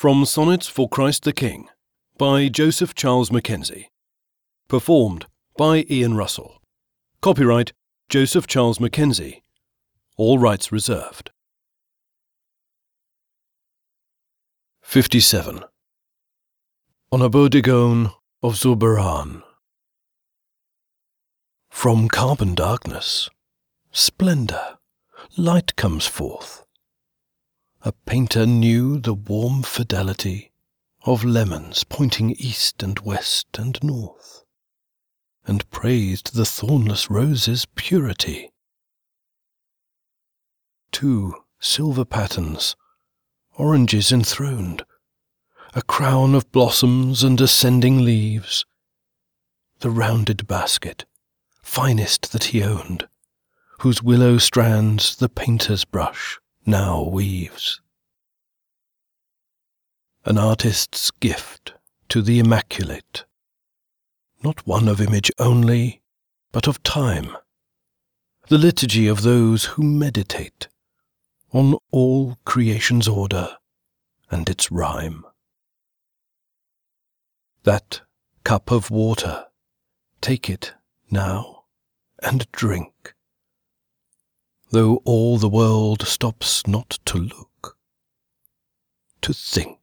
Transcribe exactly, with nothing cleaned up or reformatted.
From Sonnets for Christ the King by Joseph Charles Mackenzie. Performed by Ian Russell. Copyright Joseph Charles Mackenzie. All rights reserved. fifty-seven. On a Bodegon of Zubaran. From carbon darkness, splendour, light comes forth. A painter knew the warm fidelity of lemons pointing east and west and north, and praised the thornless rose's purity. Two silver patens, oranges enthroned, a crown of blossoms and ascending leaves, the rounded basket, finest that he owned, whose willow strands the painter's brush now weaves. An artist's gift to the immaculate, not one of image only, but of time, the liturgy of those who meditate on all creation's order and its rhyme. That cup of water, take it now and drink, though all the world stops not to look, to think.